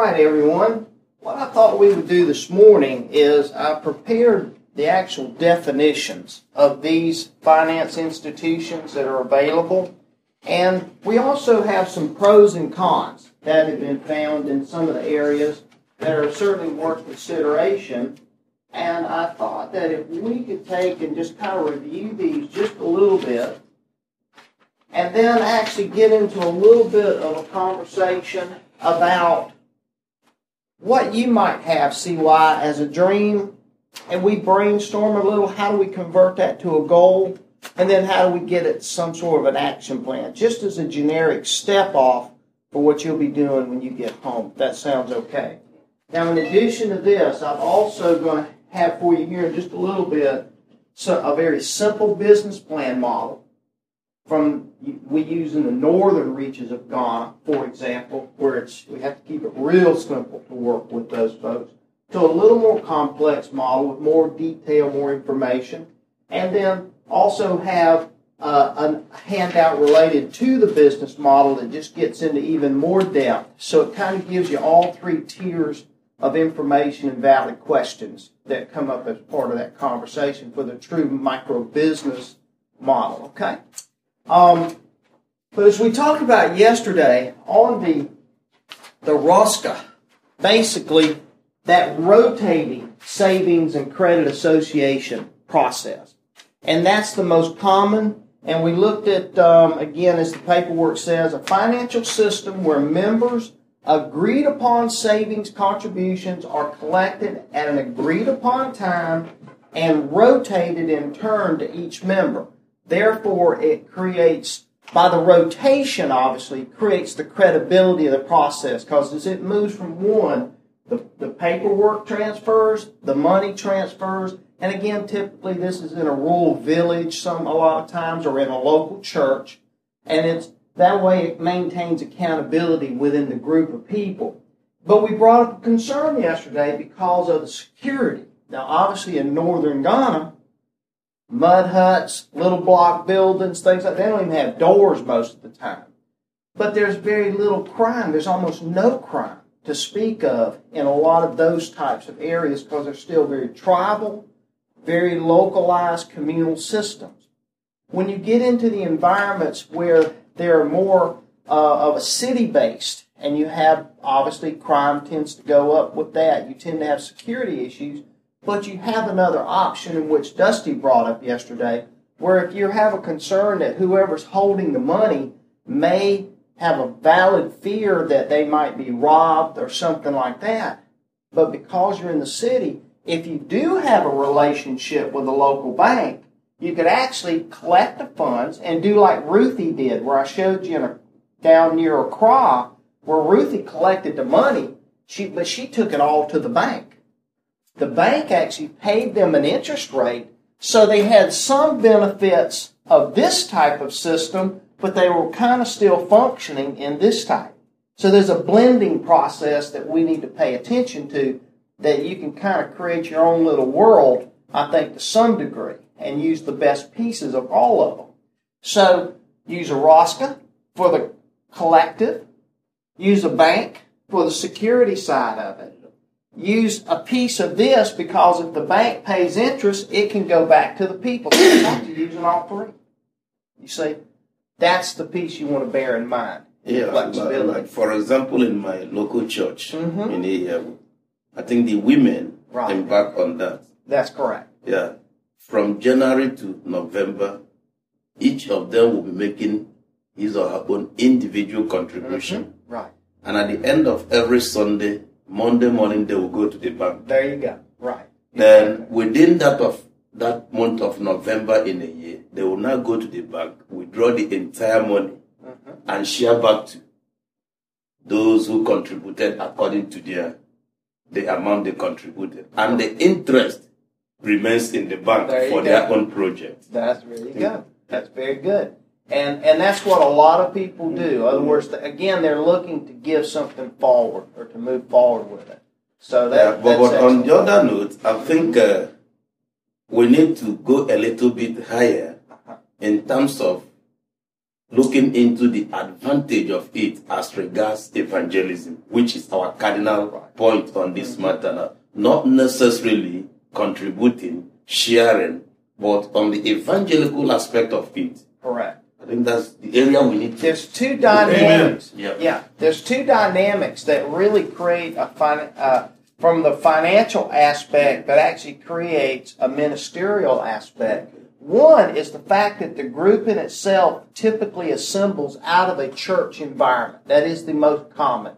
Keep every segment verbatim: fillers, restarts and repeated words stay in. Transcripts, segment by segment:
right, everyone. What I thought we would do this morning is I prepared the actual definitions of these finance institutions that are available. And we also have some pros and cons that have been found in some of the areas that are certainly worth consideration. And I thought that if we could take and just kind of review these just a little bit, and then actually get into a little bit of a conversation about what you might have, C Y, as a dream, and we brainstorm a little, how do we convert that to a goal, and then how do we get it some sort of an action plan, just as a generic step-off for what you'll be doing when you get home. If that sounds okay. Now, in addition to this, I'm also going to have for you here in just a little bit so a very simple business plan model from we use in the northern reaches of Ghana, for example, where it's we have to keep it real simple to work with those folks, to a little more complex model with more detail, more information, and then also have uh, a handout related to the business model that just gets into even more depth. So it kind of gives you all three tiers of information and valid questions that come up as part of that conversation for the true micro-business model, okay? Um, but as we talked about yesterday on the, the ROSCA, basically that rotating savings and credit association process. And that's the most common. And we looked at, um, again, as the paperwork says, a financial system where members' agreed upon savings contributions are collected at an agreed upon time and rotated in turn to each member. Therefore, it creates, by the rotation, obviously, creates the credibility of the process, because as it moves from one, the, the paperwork transfers, the money transfers, and again, typically this is in a rural village some a lot of times, or in a local church, and it's that way it maintains accountability within the group of people. But we brought up a concern yesterday because of the security. Now, obviously in northern Ghana, mud huts, little block buildings, things like that, they don't even have doors most of the time. But there's very little crime. There's almost no crime to speak of in a lot of those types of areas because they're still very tribal, very localized communal systems. When you get into the environments where they're more uh, of a city-based, and you have, obviously, crime tends to go up with that. You tend to have security issues, but you have another option in which Dusty brought up yesterday, where if you have a concern that whoever's holding the money may have a valid fear that they might be robbed or something like that, but because you're in the city, if you do have a relationship with a local bank, you could actually collect the funds and do like Ruthie did, where I showed you in a, down near Accra, where Ruthie collected the money, she, but she took it all to the bank. The bank actually paid them an interest rate, so they had some benefits of this type of system, but they were kind of still functioning in this type. So there's a blending process that we need to pay attention to, that you can kind of create your own little world, I think, to some degree, and use the best pieces of all of them. So use a ROSCA for the collective, use a bank for the security side of it. Use a piece of this because if the bank pays interest, it can go back to the people. So you have to use all three. You see, that's the piece you want to bear in mind. Yeah, flexibility. Like, like for example, in my local church, mm-hmm. in the, uh, I think the women right. embark on that. That's correct. Yeah. From January to November, each of them will be making his or her own individual contribution. Mm-hmm. Right. And at the end of every Sunday, Monday morning, they will go to the bank. There you go. Right. Then within that of that month of November in a year, they will now go to the bank, withdraw the entire money, mm-hmm. and share back to those who contributed according to their the amount they contributed. And the interest remains in the bank for go. their own project. That's really good. That's very good. And and that's what a lot of people do. In other words, again, they're looking to give something forward or to move forward with it. So that, yeah, but, that's but on the other note, I think uh, we need to go a little bit higher in terms of looking into the advantage of it as regards evangelism, which is our cardinal point on this mm-hmm. matter now. Not necessarily contributing, sharing, but on the evangelical aspect of it. Correct. I think that's the area we need to. There's two dynamics. Yeah. yeah. There's two dynamics that really create a fin- uh, from the financial aspect that actually creates a ministerial aspect. One is the fact that the group in itself typically assembles out of a church environment. That is the most common.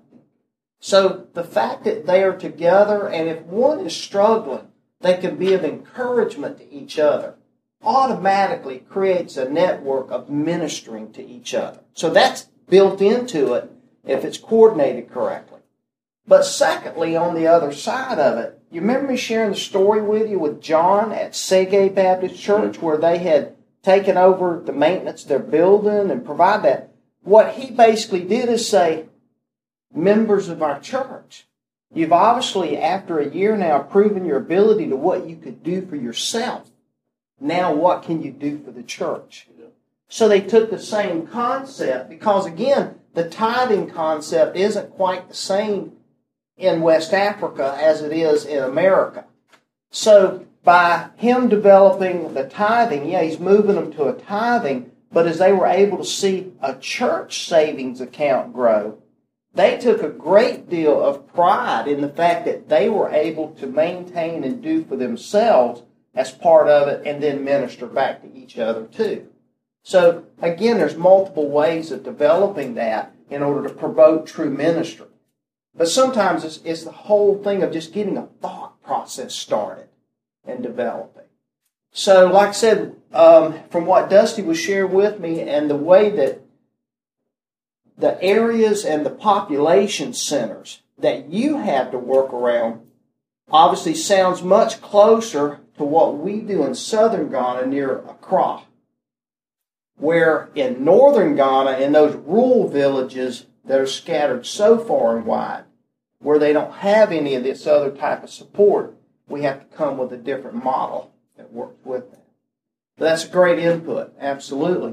So the fact that they are together, and if one is struggling, they can be of encouragement to each other, automatically creates a network of ministering to each other. So that's built into it if it's coordinated correctly. But secondly, on the other side of it, you remember me sharing the story with you with John at Sege Baptist Church where they had taken over the maintenance of their building and provide that. What he basically did is say, members of our church, you've obviously, after a year now, proven your ability to what you could do for yourself. Now what can you do for the church? So they took the same concept because, again, the tithing concept isn't quite the same in West Africa as it is in America. So by him developing the tithing, yeah, he's moving them to a tithing, but as they were able to see a church savings account grow, they took a great deal of pride in the fact that they were able to maintain and do for themselves as part of it and then minister back to each other too. So again, there's multiple ways of developing that in order to promote true ministry. But sometimes it's, it's the whole thing of just getting a thought process started and developing. So like I said, um, from what Dusty was sharing with me and the way that the areas and the population centers that you have to work around obviously sounds much closer to what we do in southern Ghana near Accra. Where in northern Ghana, in those rural villages that are scattered so far and wide, where they don't have any of this other type of support, we have to come with a different model that works with that. But that's a great input, absolutely.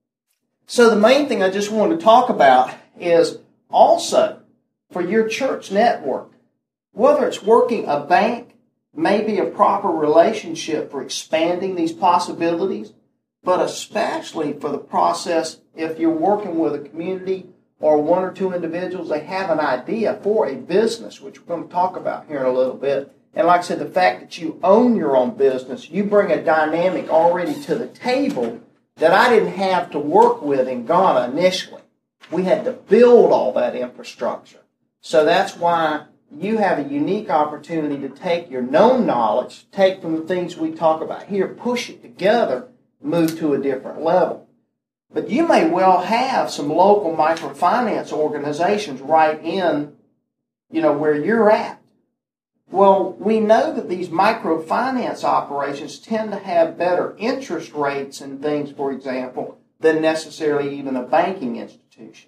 So the main thing I just wanted to talk about is also for your church network, whether it's working a bank, maybe a proper relationship for expanding these possibilities, but especially for the process if you're working with a community or one or two individuals, they have an idea for a business, which we're going to talk about here in a little bit. And like I said, the fact that you own your own business, you bring a dynamic already to the table that I didn't have to work with in Ghana initially. We had to build all that infrastructure. So that's why you have a unique opportunity to take your known knowledge, take from the things we talk about here, push it together, move to a different level. But you may well have some local microfinance organizations right in, you know, where you're at. Well, we know that these microfinance operations tend to have better interest rates and things, for example, than necessarily even a banking institution.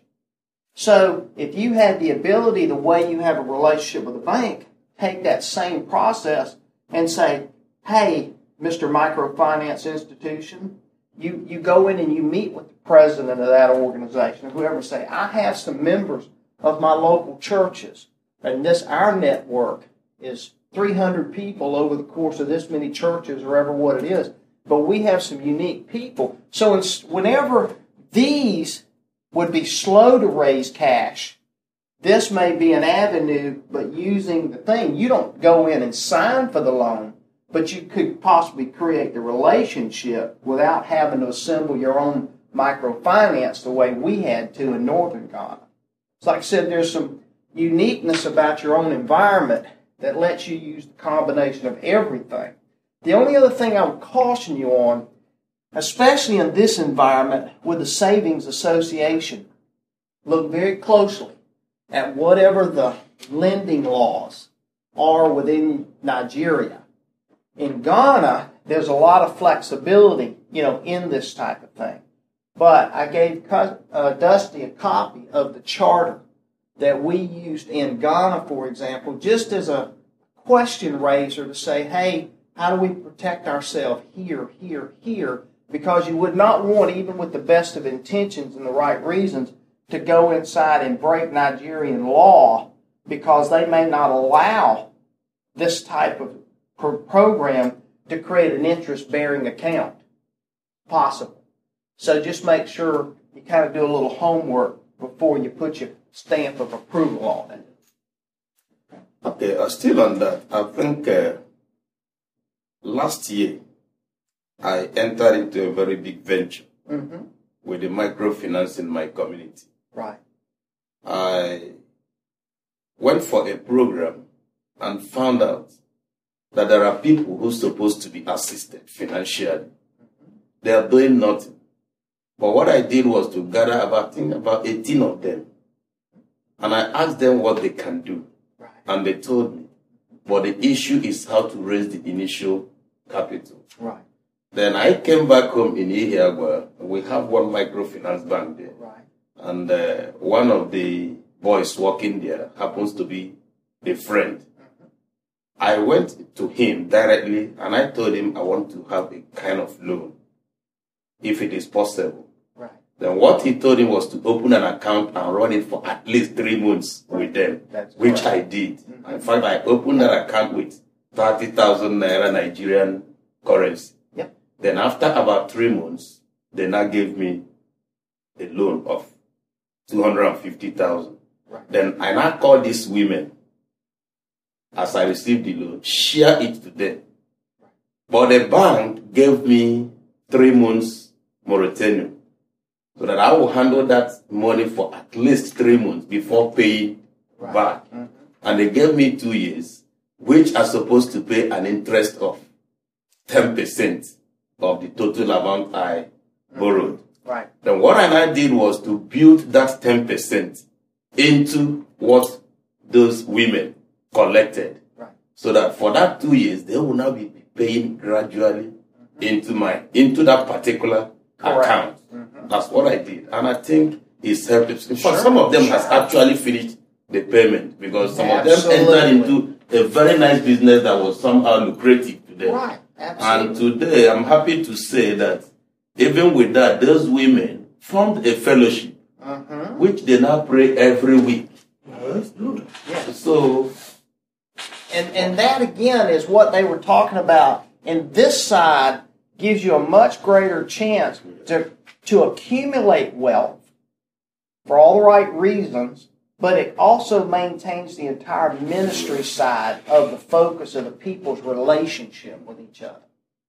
So if you had the ability, the way you have a relationship with a bank, take that same process and say, hey, Mister Microfinance Institution, you, you go in and you meet with the president of that organization, whoever, say, I have some members of my local churches, and this, our network is three hundred people over the course of this many churches or ever what it is, but we have some unique people. So whenever these would be slow to raise cash, this may be an avenue, but using the thing, you don't go in and sign for the loan, but you could possibly create the relationship without having to assemble your own microfinance the way we had to in northern Ghana. It's like I said, there's some uniqueness about your own environment that lets you use the combination of everything. The only other thing I would caution you on, especially in this environment with the Savings Association, look very closely at whatever the lending laws are within Nigeria. In Ghana, there's a lot of flexibility, you know, in this type of thing. But I gave uh, Dusty a copy of the charter that we used in Ghana, for example, just as a question raiser to say, hey, how do we protect ourselves here, here, here, because you would not want, even with the best of intentions and the right reasons, to go inside and break Nigerian law because they may not allow this type of pro- program to create an interest-bearing account possible. So just make sure you kind of do a little homework before you put your stamp of approval on it. Okay, uh, still on that, I think uh, last year I entered into a very big venture Mm-hmm. with the microfinance in my community. Right. I went for a program and found out that there are people who are supposed to be assisted financially. They are doing nothing. But what I did was to gather about, I think, about eighteen of them. And I asked them what they can do. Right. And they told me. But the issue is how to raise the initial capital. Right. Then I came back home in Ihiagwa. We have one microfinance bank there. Right. And uh, one of the boys working there happens to be a friend. Mm-hmm. I went to him directly and I told him I want to have a kind of loan, if it is possible. Right. Then what he told him was to open an account and run it for at least three months with them, That's which correct. I did. Mm-hmm. In fact, I opened that account with thirty thousand naira Nigerian currency. Yep. Then after about three months, they now gave me a loan of two hundred fifty thousand. Right. Then I now called these women, as I received the loan, share it to them. But the bank gave me three months moratorium, so that I will handle that money for at least three months before paying Right. back. Mm-hmm. And they gave me two years, which are supposed to pay an interest of ten percent of the total amount I borrowed. Right. Then what I now did was to build that ten percent into what those women collected. Right. So that for that two years, they will now be paying gradually into my into that particular Correct. account. Mm-hmm. That's what I did. And I think it's helped. In fact, Sure, some of them sure. has actually finished the payment because some of them Absolutely. entered into a very nice business that was somehow lucrative to them. Right. And Absolutely. today, I'm happy to say that even with that, those women formed a fellowship, Mm-hmm. which they now pray every week. Oh, that's good. Yes. So, And and that again is what they were talking about. And this side gives you a much greater chance to to accumulate wealth for all the right reasons, but it also maintains the entire ministry side of the focus of the people's relationship with each other.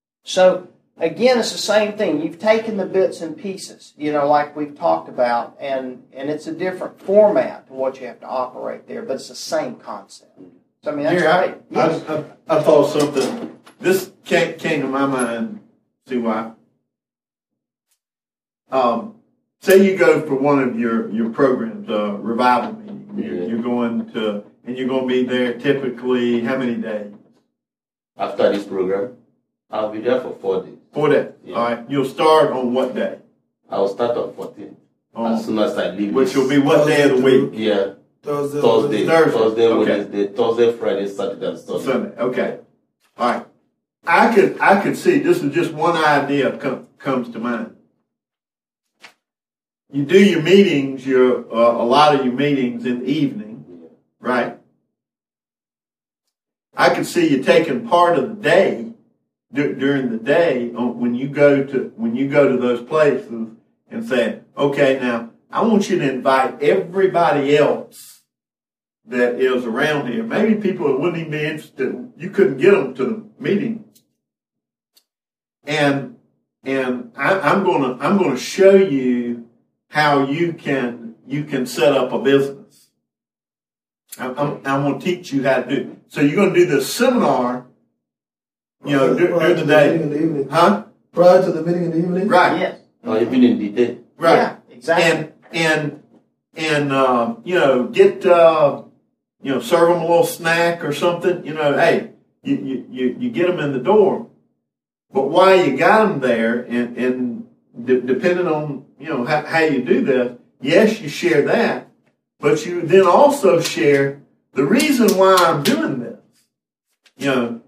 So again, it's the same thing. You've taken the bits and pieces, you know, like we've talked about, and, and it's a different format to what you have to operate there, but it's the same concept. So I mean, that's Here, I, right. Yes. I, I, I thought something. This came, came to my mind. See why? Um, say you go for one of your, your programs, uh, revival meeting. You're, Yeah. you're going to, and you're going to be there typically how many days? after this program, I'll be there for four days. Four days. Yeah. All right. You'll start on what day? I'll start on fourteenth On, as soon as I leave. which this- will be what day of the week? Yeah, Thursday. Thursday, Thursday. Thursday, Okay. Wednesday, Thursday, Friday, Saturday, and Sunday. Sunday. Okay. All right. I could I could see this is just one idea com- comes to mind. You do your meetings, your uh, a lot of your meetings in the evening, Yeah. right? I could see you taking part of the day d- during the day on, when you go to when you go to those places and saying, okay, now I want you to invite everybody else that is around here. Maybe people that wouldn't even be interested. You couldn't get them to the meeting. And and I, I'm gonna I'm gonna show you how you can you can set up a business. I'm, I'm, I'm gonna teach you how to do it. So you're gonna do this seminar, you know, dur- Prior during to the the meeting day, in the evening. huh? Prior to the meeting in the evening. Right, Yes. Or even in the day. right. Yeah, exactly. And and and uh, you know, get uh, you know, serve them a little snack or something. You know, hey, you you you, you get them in the door. But while you got them there, and, and de- depending on, you know, how, how you do this, yes, you share that, but you then also share the reason why I'm doing this. You know,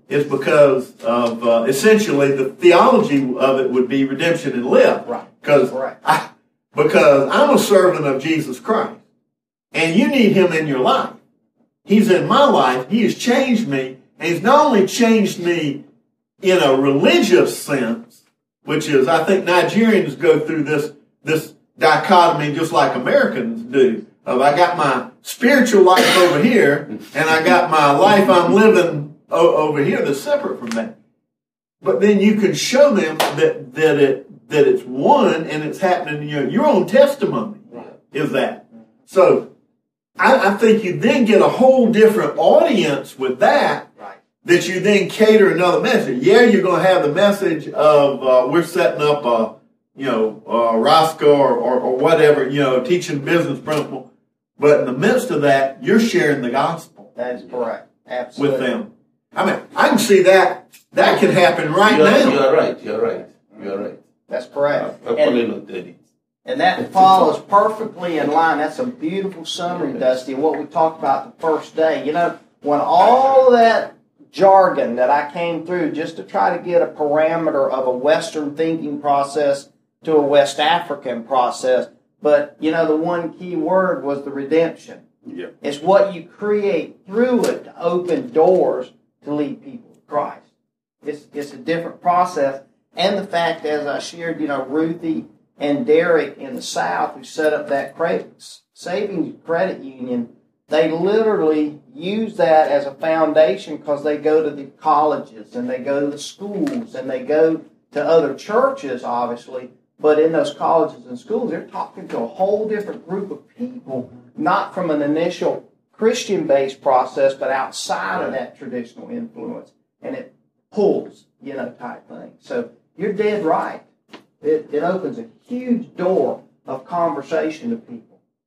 is because of uh, essentially the theology of it would be redemption and live. Right. Because I, because I'm a servant of Jesus Christ, and you need Him in your life. He's in my life. He has changed me, and He's not only changed me in a religious sense, which is, I think Nigerians go through this this dichotomy just like Americans do. Of I got my spiritual life over here, and I got my life I'm living o- over here that's separate from that. But then you can show them that that it that it's one and it's happening in your your own testimony is that. So I, I think you then get a whole different audience with that. That you then cater another message. Yeah, you're going to have the message of uh, we're setting up a, you know, uh, Roscoe or, or, or whatever, you know, teaching business principle. But in the midst of that, you're sharing the gospel. That is correct. Absolutely. With them. I mean, I can see that. That can happen right you're, now. You're right. You're right. You're right. That's correct. I, I probably looked at it. And that follows perfectly in line. That's a beautiful summary, Dusty, of what we talked about the first day. You know, when all that jargon that I came through just to try to get a parameter of a Western thinking process to a West African process. But, you know, the one key word was the redemption. Yeah. It's what you create through it to open doors to lead people to Christ. It's, it's a different process. And the fact, as I shared, you know, Ruthie and Derek in the South who set up that credit, savings credit union, they literally use that as a foundation because they go to the colleges and they go to the schools and they go to other churches, obviously. But in those colleges and schools, they're talking to a whole different group of people, not from an initial Christian-based process, but outside of that traditional influence. And it pulls, you know, type thing. So you're dead right. It, it opens a huge door of conversation to people.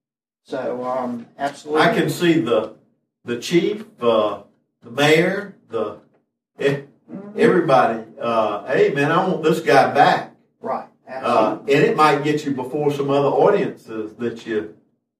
So, um, absolutely. I can see the the chief, uh, the mayor, the everybody. Uh, hey, man, I want this guy back. Right. Uh, and it might get you before some other audiences that you.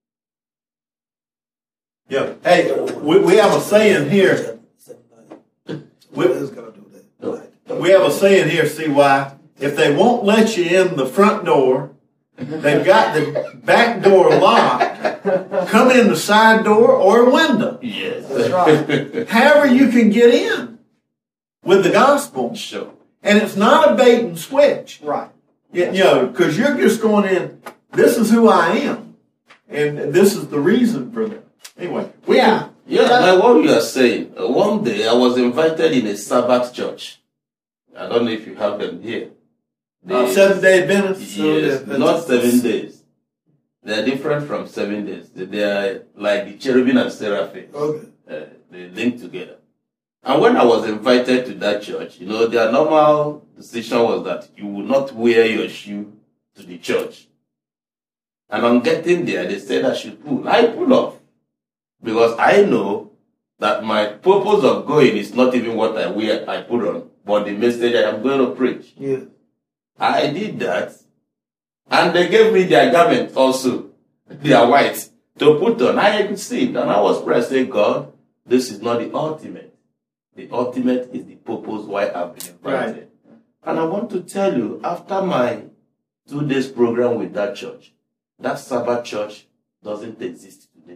Yeah. Hey, we, we have a saying here. We, we have a saying here, C Y. If they won't let you in the front door, they've got the back door locked. Come in the side door or a window. Yes. That's right. However you can get in with the gospel. Sure. And it's not a bait and switch. Right. You, you know, because you're just going in, this is who I am. And this is the reason for that. Anyway. We yeah. Can, Yeah, like what you are saying. Uh, one day I was invited in a Sabbath church. I don't know if you have them here. They, uh, Seventh-day Adventists? Yes, not seven days. They are different from seven days. They are like the cherubim and seraphim. Okay. Uh, they link together. And when I was invited to that church, you know, their normal decision was that you will not wear your shoe to the church. And on getting there, they said I should pull. I pulled off. Because I know that my purpose of going is not even what I wear, I put on, but the message I am going to preach. Yeah. I did that. And they gave me their garment also. They are white. To put on. I received. And I was praying, say, God, this is not the ultimate. The ultimate is the purpose why I've been invited. Right. And I want to tell you, after my two days program with that church, that Sabbath church doesn't exist today.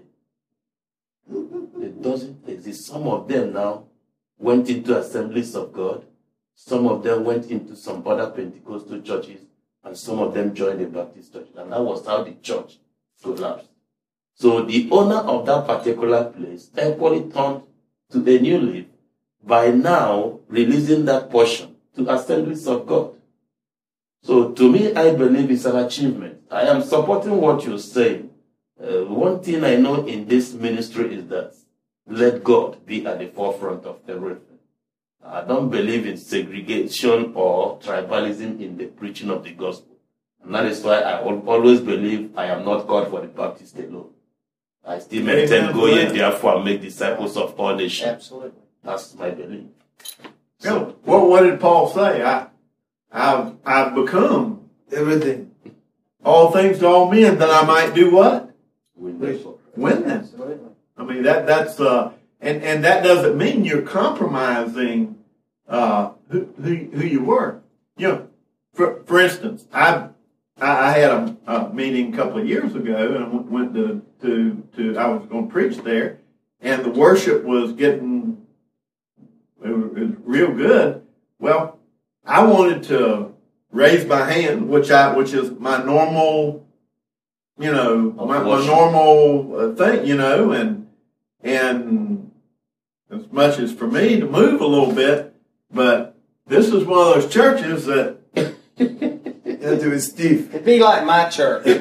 It doesn't exist. Some of them now went into Assemblies of God. Some of them went into some other Pentecostal churches. And some of them joined the Baptist church. And that was how the church collapsed. So the owner of that particular place thankfully turned to a new leaf by now releasing that portion to Assemblies of God. So to me, I believe it's an achievement. I am supporting what you're saying. Uh, one thing I know in this ministry is that let God be at the forefront of everything. I don't believe in segregation or tribalism in the preaching of the gospel. And that is why I always believe I am not called for the Baptist alone. I still maintain, go ye therefore and make disciples of all nations. Absolutely. That's my belief. So, yeah. Well, what did Paul say? I, I've, I've become everything. All things to all men that I might do what? Win them. Win them. I mean, that, that's, uh, and, and that doesn't mean you're compromising uh, who, who who you were. You know, for for instance, I I had a, a meeting a couple of years ago, and I went, went to, to to I was going to preach there, and the worship was getting it was, it was real good. Well, I wanted to raise my hand, which I which is my normal, you know, my, my normal uh, thing, you know, and and as much as for me to move a little bit, but this is one of those churches that That do it stiff. It'd be like my church. and,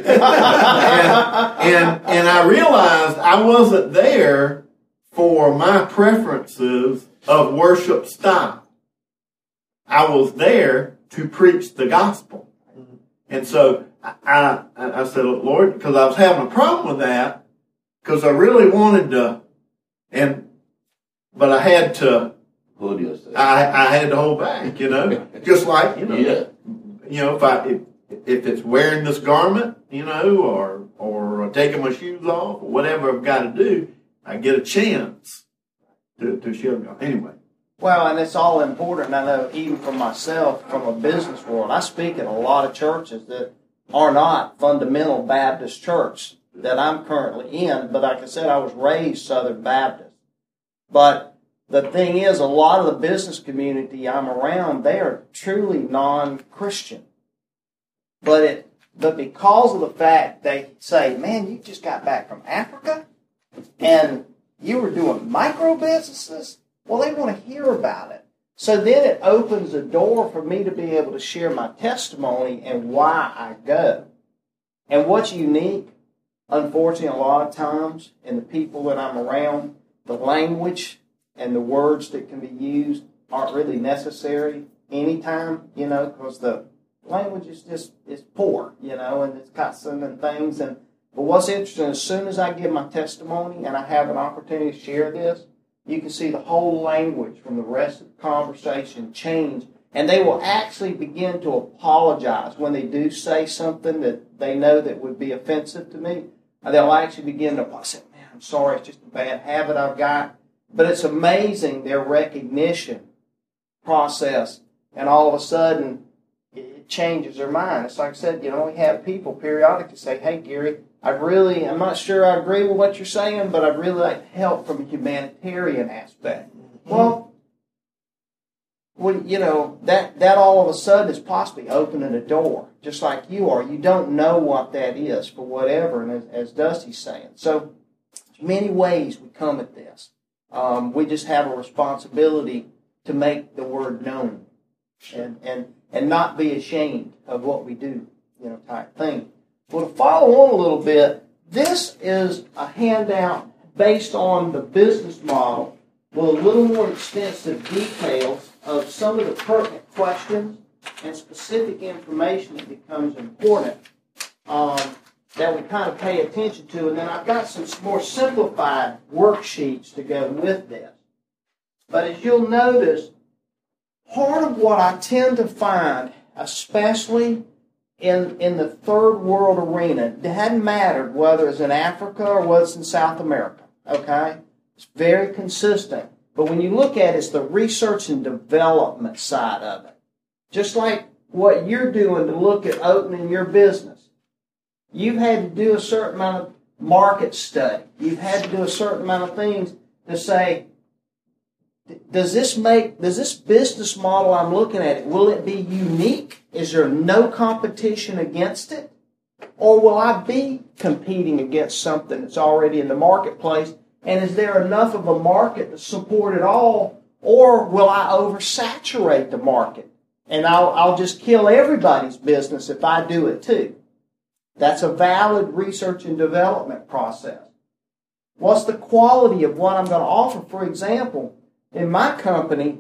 and and I realized I wasn't there for my preferences of worship style. I was there to preach the gospel. And so I, I, I said, Lord, because I was having a problem with that, because I really wanted to, and but I had to hold yourself. I, I had to hold back, you know, just like, you know, Yeah. you know, if I if, if it's wearing this garment, you know, or or taking my shoes off, or whatever I've got to do, I get a chance to to show God. Anyway. Well, and it's all important. I know even for myself, from a business world, I speak at a lot of churches that are not fundamental Baptist church that I'm currently in. But like I said, I was raised Southern Baptist. But the thing is, a lot of the business community I'm around, they are truly non-Christian. But it, but because of the fact they say, man, you just got back from Africa and you were doing micro businesses, well, they want to hear about it. So then it opens a door for me to be able to share my testimony and why I go. And what's unique, unfortunately, a lot of times in the people that I'm around, the language and the words that can be used aren't really necessary anytime, you know, because the language is just is poor, you know, and it's cussing and things. And but what's interesting, as soon as I give my testimony and I have an opportunity to share this, you can see the whole language from the rest of the conversation change, and they will actually begin to apologize when they do say something that they know that would be offensive to me. And they'll actually begin to say, man, I'm sorry, it's just a bad habit I've got. But it's amazing their recognition process, and all of a sudden it changes their mind. It's like I said, you know, we have people periodically say, hey, Gary, I really, I'm not sure I agree with what you're saying, but I'd really like help from a humanitarian aspect. Mm-hmm. Well, well, you know, that, that all of a sudden is possibly opening a door, just like you are. You don't know what that is for whatever, and as, as Dusty's saying. So, there's many ways we come at this. Um, we just have a responsibility to make the word known and, and, and not be ashamed of what we do, you know, type thing. Well, to follow on a little bit, this is a handout based on the business model with a little more extensive details of some of the pertinent questions and specific information that becomes important um, that we kind of pay attention to. And then I've got some more simplified worksheets to go with this. But as you'll notice, part of what I tend to find, especially In, in the third world arena, it hadn't mattered whether it's in Africa or whether it's in South America, okay? It's very consistent. But when you look at it, it's the research and development side of it. Just like what you're doing to look at opening your business. You've had to do a certain amount of market study. You've had to do a certain amount of things to say, Does this make, does this business model I'm looking at, will it be unique? Is there no competition against it? Or will I be competing against something that's already in the marketplace? And is there enough of a market to support it all? Or will I oversaturate the market? And I'll, I'll just kill everybody's business if I do it too. That's a valid research and development process. What's the quality of what I'm going to offer? For example, in my company,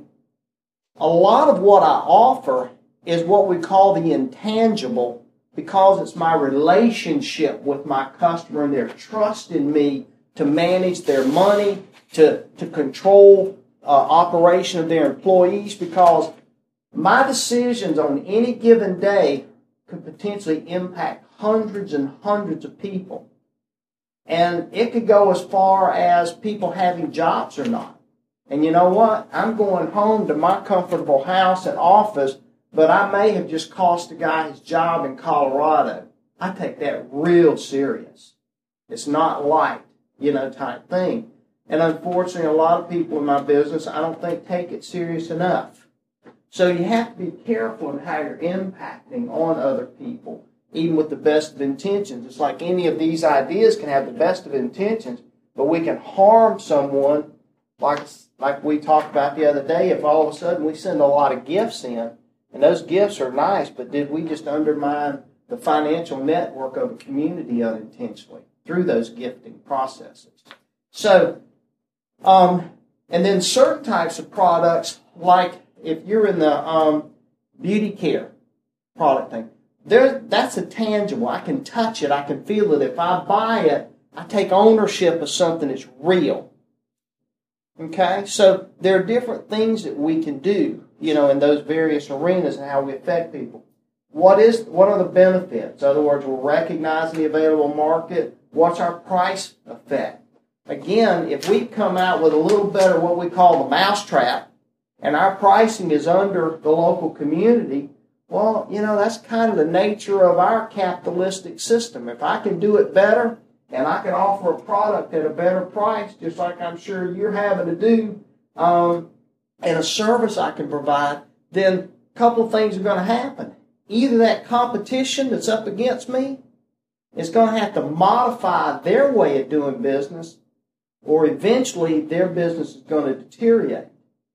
a lot of what I offer is what we call the intangible, because it's my relationship with my customer and their trust in me to manage their money, to, to control uh, operation of their employees, because my decisions on any given day could potentially impact hundreds and hundreds of people. And it could go as far as people having jobs or not. And you know what? I'm going home to my comfortable house and office, but I may have just cost a guy his job in Colorado. I take that real serious. It's not light, you know, type thing. And unfortunately, a lot of people in my business, I don't think, take it serious enough. So you have to be careful in how you're impacting on other people, even with the best of intentions. It's like any of these ideas can have the best of intentions, but we can harm someone, like, like we talked about the other day, if all of a sudden we send a lot of gifts in, and those gifts are nice, but did we just undermine the financial network of a community unintentionally through those gifting processes? So, um, and then certain types of products, like if you're in the um, beauty care product thing, there, that's a tangible. I can touch it. I can feel it. If I buy it, I take ownership of something that's real. Okay? So there are different things that we can do, you know, in those various arenas and how we affect people. What is? What are the benefits? In other words, we're recognizing the available market. What's our price effect? Again, if we come out with a little better what we call the mousetrap, and our pricing is under the local community, well, you know, that's kind of the nature of our capitalistic system. If I can do it better, and I can offer a product at a better price, just like I'm sure you're having to do, um, and a service I can provide, then a couple of things are going to happen. Either that competition that's up against me is going to have to modify their way of doing business, or eventually their business is going to deteriorate.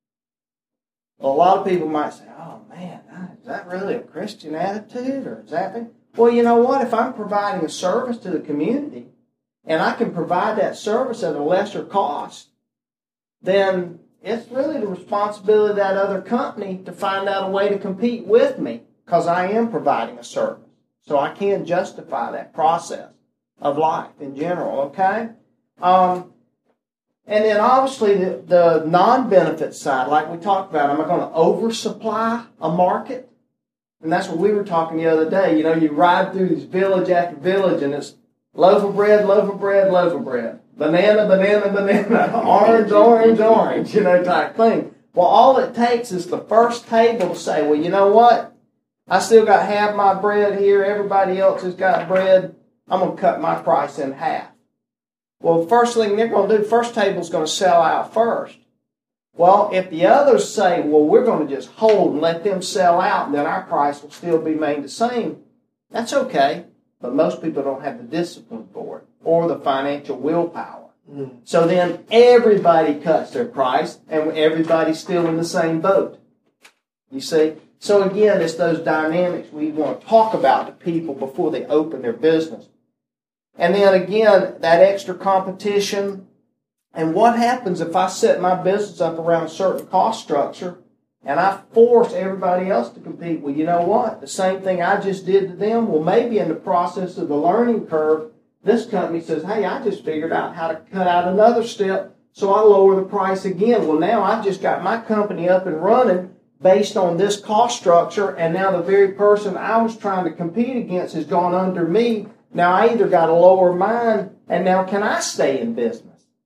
A lot of people might say, oh man, is that really a Christian attitude, or is that... Well, you know what? If I'm providing a service to the community, and I can provide that service at a lesser cost, then it's really the responsibility of that other company to find out a way to compete with me, because I am providing a service. So I can justify that process of life in general, okay? Um, and then obviously the, the non-benefit side, like we talked about, am I going to oversupply a market? And that's what we were talking the other day. You know, you ride through this village after village, and it's loaf of bread, loaf of bread, loaf of bread. Banana, banana, banana. Orange, orange, orange, you know, type thing. Well, all it takes is the first table to say, well, you know what? I still got half my bread here. Everybody else has got bread. I'm going to cut my price in half. Well, the first thing they're going to do, first table's going to sell out first. Well, if the others say, well, we're going to just hold and let them sell out, and then our price will still be made the same, that's okay. But most people don't have the discipline for it or the financial willpower. Mm. So then everybody cuts their price, and everybody's still in the same boat. You see? So again, it's those dynamics we want to talk about to people before they open their business. And then again, that extra competition. And what happens if I set my business up around a certain cost structure and I force everybody else to compete? Well, you know what? The same thing I just did to them. Well, maybe in the process of the learning curve, this company says, hey, I just figured out how to cut out another step, so I lower the price again. Well, now I've just got my company up and running based on this cost structure, and now the very person I was trying to compete against has gone under me. Now I either got to lower mine, and now can I stay in business?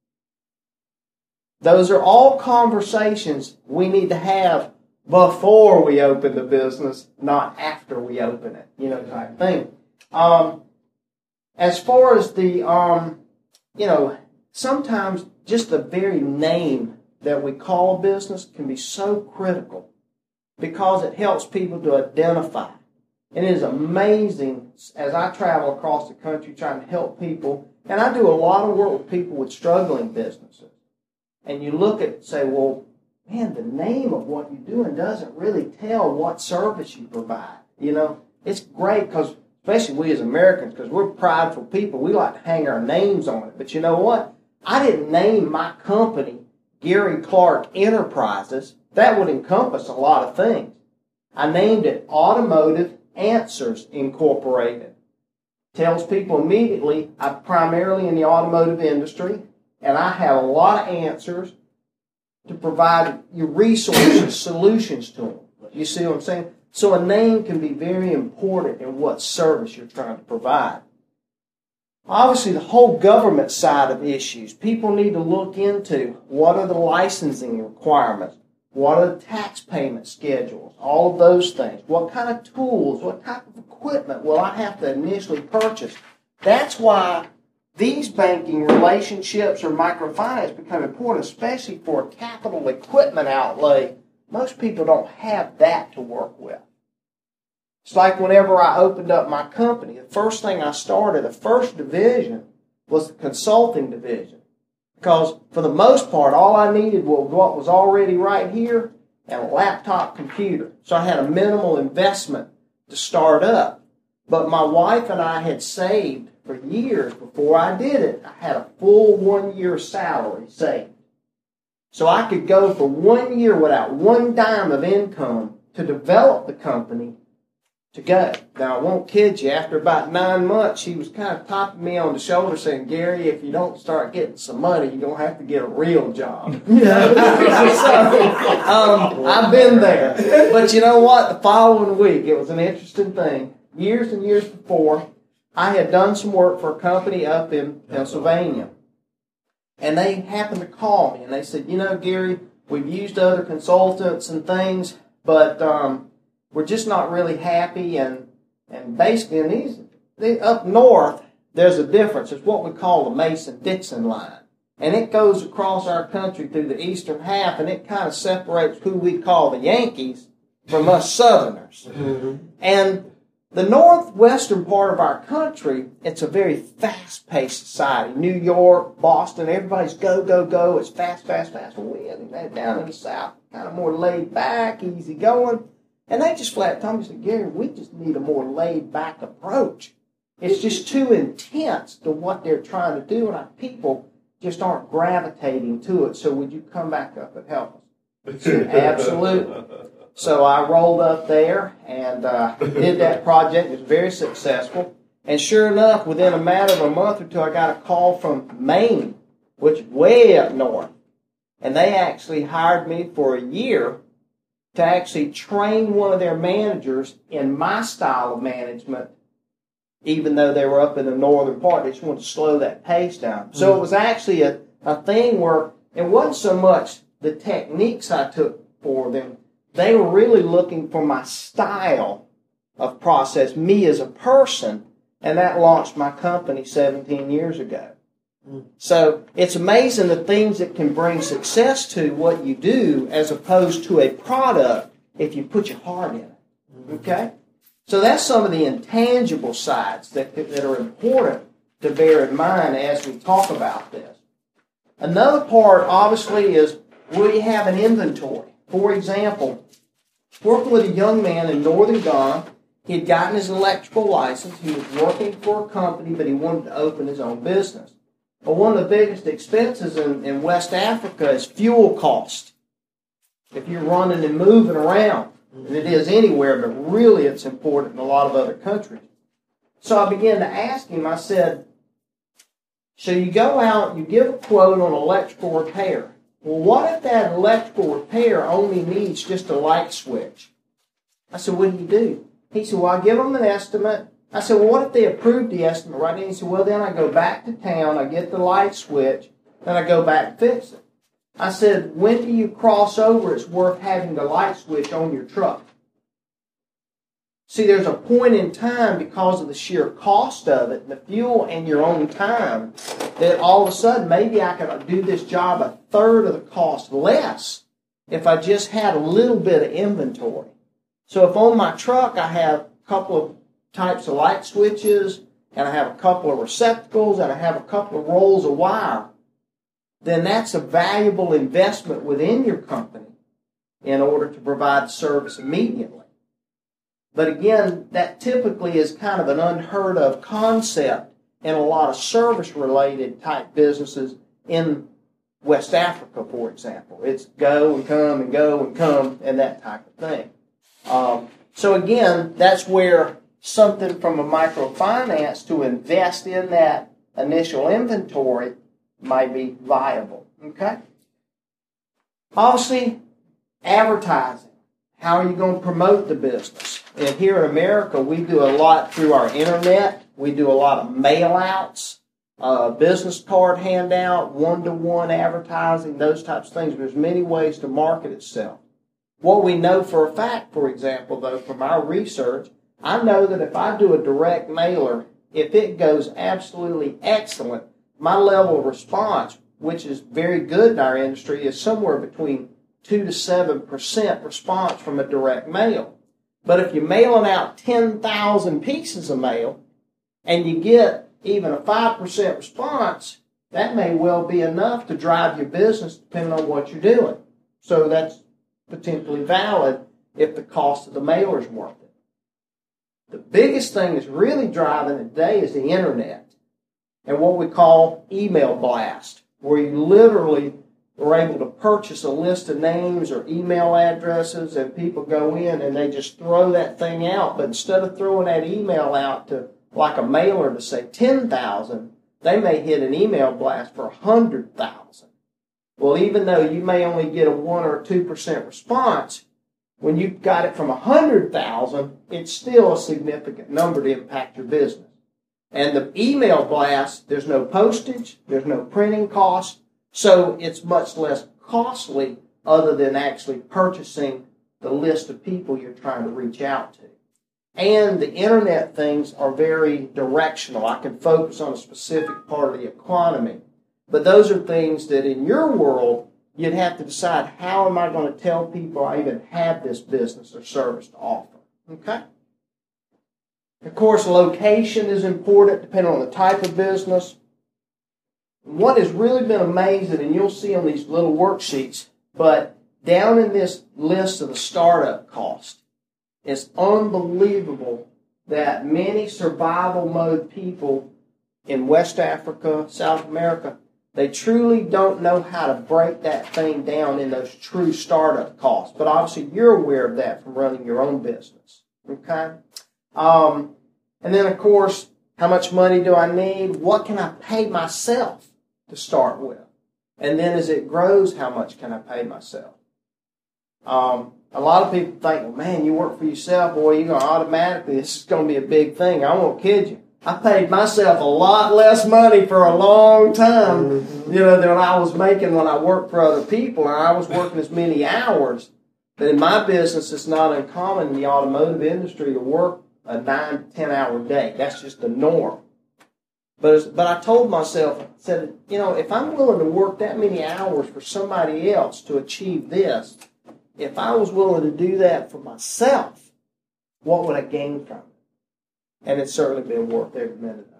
Those are all conversations we need to have before we open the business, not after we open it, you know, type thing. Um, as far as the, um, you know, sometimes just the very name that we call a business can be so critical because it helps people to identify. And it is amazing as I travel across the country trying to help people, and I do a lot of work with people with struggling businesses. And you look at it and say, well, man, the name of what you're doing doesn't really tell what service you provide. You know, it's great because, especially we as Americans, because we're prideful people, we like to hang our names on it. But you know what? I didn't name my company Gary Clark Enterprises. That would encompass a lot of things. I named it Automotive Answers Incorporated. Tells people immediately I'm primarily in the automotive industry, and I have a lot of answers to provide your resources, solutions to them. You see what I'm saying? So a name can be very important in what service you're trying to provide. Obviously, the whole government side of issues. People need to look into what are the licensing requirements, what are the tax payment schedules, all of those things. What kind of tools, what type of equipment will I have to initially purchase? That's why these banking relationships or microfinance become important, especially for a capital equipment outlay. Most people don't have that to work with. It's like whenever I opened up my company, the first thing I started, the first division was the consulting division. Because for the most part, all I needed was what was already right here and a laptop computer. So I had a minimal investment to start up. But my wife and I had saved for years before I did it. I had a full one-year salary saved. So I could go for one year without one dime of income to develop the company to go. Now, I won't kid you, after about nine months, she was kind of tapping me on the shoulder saying, Gary, if you don't start getting some money, you're going to have to get a real job. You know? So, um, I've been there. But you know what? The following week, it was an interesting thing. Years and years before, I had done some work for a company up in Pennsylvania. And they happened to call me, and they said, you know, Gary, we've used other consultants and things, but um, we're just not really happy. And, and basically, in these, they, up north, there's a difference. It's what we call the Mason-Dixon line. And it goes across our country through the eastern half, and it kind of separates who we call the Yankees from us Southerners. Mm-hmm. And the northwestern part of our country, it's a very fast-paced society. New York, Boston, everybody's go, go, go. It's fast, fast, fast. Well, we had down in the south, kind of more laid back, easy going. And they just flat told me, said, Gary, we just need a more laid back approach. It's just too intense to what they're trying to do, and our people just aren't gravitating to it. So would you come back up and help us? I said, absolutely. So I rolled up there and uh, did that project. It was very successful. And sure enough, within a matter of a month or two, I got a call from Maine, which is way up north. And they actually hired me for a year to actually train one of their managers in my style of management, even though they were up in the northern part. They just wanted to slow that pace down. So mm-hmm. It was actually a, a thing where it wasn't so much the techniques I took for them. They were really looking for my style of process, me as a person, and that launched my company seventeen years ago. Mm. So it's amazing the things that can bring success to what you do as opposed to a product if you put your heart in it. Okay? So that's some of the intangible sides that, that are important to bear in mind as we talk about this. Another part, obviously, is will you have an inventory? For example, working with a young man in northern Ghana, he had gotten his electrical license. He was working for a company, but he wanted to open his own business. But one of the biggest expenses in, in West Africa is fuel cost. If you're running and moving around, and it is anywhere, but really it's important in a lot of other countries. So I began to ask him, I said, so you go out, you give a quote on electrical repair. Well, what if that electrical repair only needs just a light switch? I said, what do you do? He said, well, I give them an estimate. I said, well, what if they approve the estimate right now? He said, well, then I go back to town, I get the light switch, then I go back and fix it. I said, when do you cross over it's worth having the light switch on your truck? See, there's a point in time because of the sheer cost of it, the fuel and your own time, that all of a sudden maybe I could do this job a third of the cost less if I just had a little bit of inventory. So if on my truck I have a couple of types of light switches, and I have a couple of receptacles, and I have a couple of rolls of wire, then that's a valuable investment within your company in order to provide service immediately. But again, that typically is kind of an unheard of concept in a lot of service-related type businesses in West Africa, for example. It's go and come and go and come and that type of thing. Um, so again, that's where something from a microfinance to invest in that initial inventory might be viable. Okay? Obviously, advertising. How are you going to promote the business? And here in America, we do a lot through our internet. We do a lot of mail-outs, uh, business card handout, one-to-one advertising, those types of things. There's many ways to market itself. What we know for a fact, for example, though, from our research, I know that if I do a direct mailer, if it goes absolutely excellent, my level of response, which is very good in our industry, is somewhere between two to seven percent response from a direct mail. But if you're mailing out ten thousand pieces of mail and you get even a five percent response, that may well be enough to drive your business depending on what you're doing. So that's potentially valid if the cost of the mailer is worth it. The biggest thing that's really driving it today is the internet and what we call email blast, where you literally are able to purchase a list of names or email addresses, and people go in and they just throw that thing out. But instead of throwing that email out to like a mailer to say ten thousand, they may hit an email blast for one hundred thousand. Well, even though you may only get a one or two percent response, when you've got it from one hundred thousand, it's still a significant number to impact your business. And the email blast, there's no postage, there's no printing cost, so it's much less costly other than actually purchasing the list of people you're trying to reach out to. And the internet things are very directional. I can focus on a specific part of the economy. But those are things that in your world, you'd have to decide, how am I going to tell people I even have this business or service to offer? Okay? Of course, location is important depending on the type of business. What has really been amazing, and you'll see on these little worksheets, but down in this list of the startup cost, it's unbelievable that many survival mode people in West Africa, South America, they truly don't know how to break that thing down in those true startup costs. But obviously you're aware of that from running your own business. Okay? Um, and then, of course, how much money do I need? What can I pay myself to start with? And then as it grows, how much can I pay myself? Um, a lot of people think, well, man, you work for yourself, boy, you're going to automatically, this is going to be a big thing. I won't kid you. I paid myself a lot less money for a long time, mm-hmm. you know, than I was making when I worked for other people. And I was working as many hours. But in my business, it's not uncommon in the automotive industry to work a nine to ten hour day. That's just the norm. But but I told myself, I said, you know, if I'm willing to work that many hours for somebody else to achieve this, if I was willing to do that for myself, what would I gain from it? And it's certainly been worth every minute